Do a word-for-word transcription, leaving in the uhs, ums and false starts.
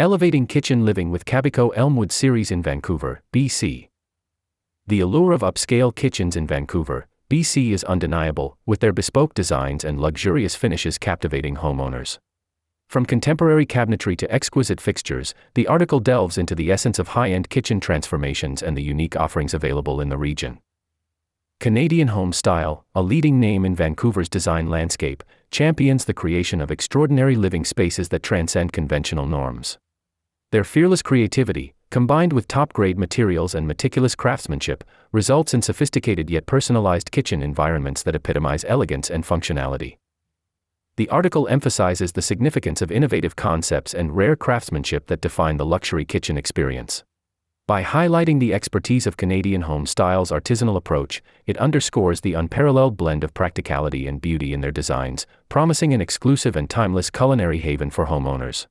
Elevating Kitchen Living with Cabico Elmwood Series in Vancouver, B C. The allure of upscale kitchens in Vancouver, B C is undeniable, with their bespoke designs and luxurious finishes captivating homeowners. From contemporary cabinetry to exquisite fixtures, the article delves into the essence of high-end kitchen transformations and the unique offerings available in the region. Canadian Home Style, a leading name in Vancouver's design landscape, champions the creation of extraordinary living spaces that transcend conventional norms. Their fearless creativity, combined with top-grade materials and meticulous craftsmanship, results in sophisticated yet personalized kitchen environments that epitomize elegance and functionality. The article emphasizes the significance of innovative concepts and rare craftsmanship that define the luxury kitchen experience. By highlighting the expertise of Canadian Home Style's artisanal approach, it underscores the unparalleled blend of practicality and beauty in their designs, promising an exclusive and timeless culinary haven for homeowners.